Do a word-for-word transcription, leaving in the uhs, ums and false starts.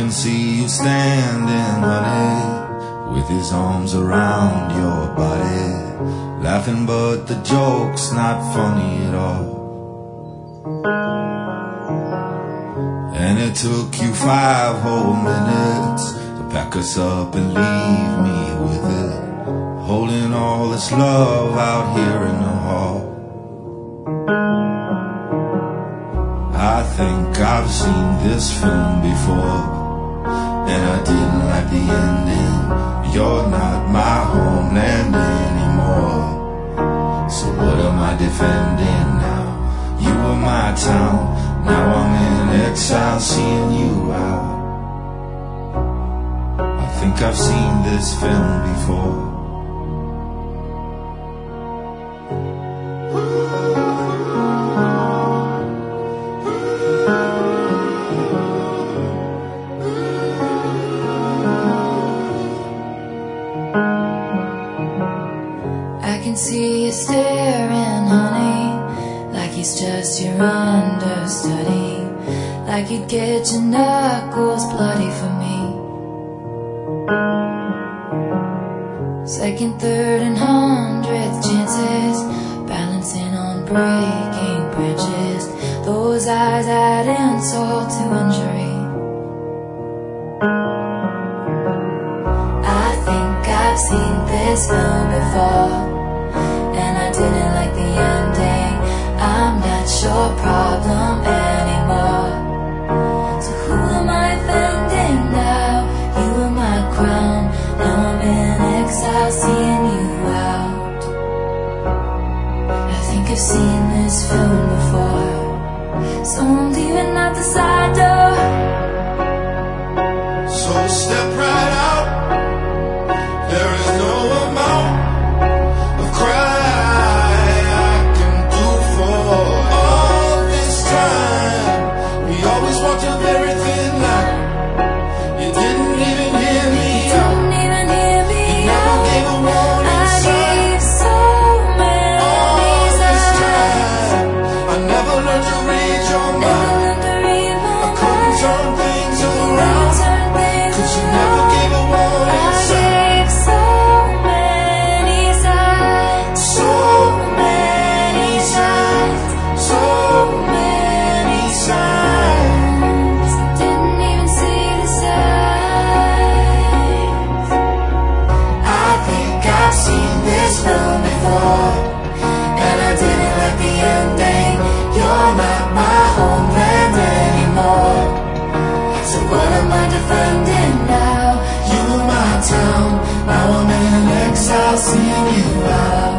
can see you standing, honey, with his arms around your body, laughing but the joke's not funny at all. And it took you five whole minutes to pack us up and leave me with it, holding all this love out here in the hall. I think I've seen this film before, and I didn't like the ending. You're not my homeland anymore, so what am I defending now? You were my town, now I'm in exile seeing you out. I think I've seen this film before. I can see you staring, honey, like he's just your understudy, like you'd get your knuckles bloody for me. Second, third, and hundredth chances, balancing on breaking branches. Those eyes add insult to injury. I think I've seen this film before, and I didn't like the ending. I'm not your problem anymore, so who am I offending now? You were my crown, now I'm in exile seeing you out. I think I've seen this film before, so I'm leaving out the side door. So step right out, there is no amount of cry I can do for all this time. We always walked up very thin line. You didn't even hear me out. Didn't even hear me You never out. gave a warning I sign. gave so many All this signs. time, I never learned to read your Never mind. learned to read my I couldn't mind. turn things Couldn't around, turn things 'cause you around. never gave a warning I sign. gave so many signs. So many signs, so many signs. Didn't even see the signs. I think I've seen this film before, and I didn't like the ending. You're not my homeland anymore, so what am I defending now? You were my town, now I'm in exile seeing you out.